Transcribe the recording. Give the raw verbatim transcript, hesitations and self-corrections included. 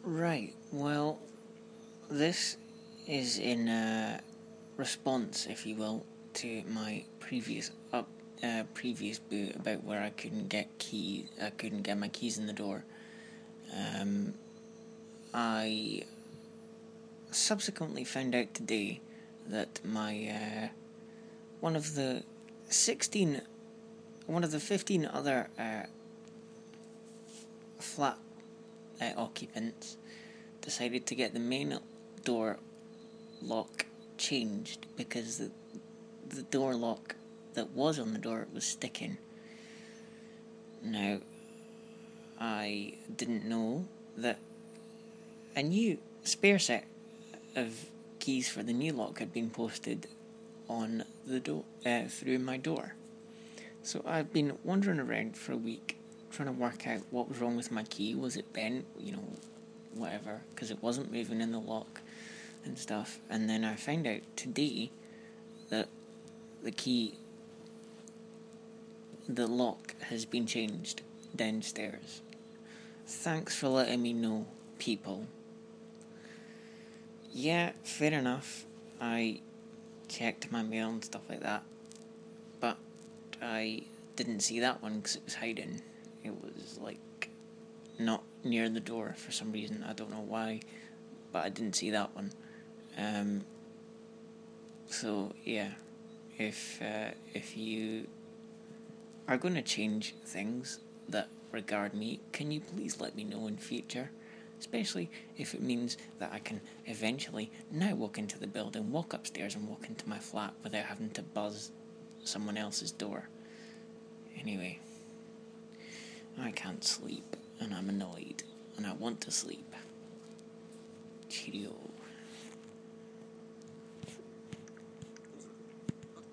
Right, well, this is in uh, response, if you will, to my previous up uh, previous boot about where I couldn't get key I couldn't get my keys in the door. Um, I subsequently found out today that my uh, one of the sixteen, one of the fifteen other uh, flat uh, occupants decided to get the main door lock changed because the the door lock that was on the door was sticking. Now, I didn't know that a new spare set of keys for the new lock had been posted on the door uh, through my door. So I've been wandering around for a week trying to work out what was wrong with my key. Was it bent? You know, whatever, because it wasn't moving in the lock and stuff. And then I found out today that the key, the lock has been changed downstairs. Thanks for letting me know, people. Yeah, fair enough. I checked my mail and stuff like that, but I didn't see that one because it was hiding. It was like not near the door for some reason. I don't know why, but I didn't see that one. Um. So yeah, if uh, if you are going to change things that regard me, can you please let me know in future? Especially if it means that I can eventually now walk into the building, walk upstairs and walk into my flat without having to buzz someone else's door. Anyway, I can't sleep and I'm annoyed and I want to sleep. Cheerio.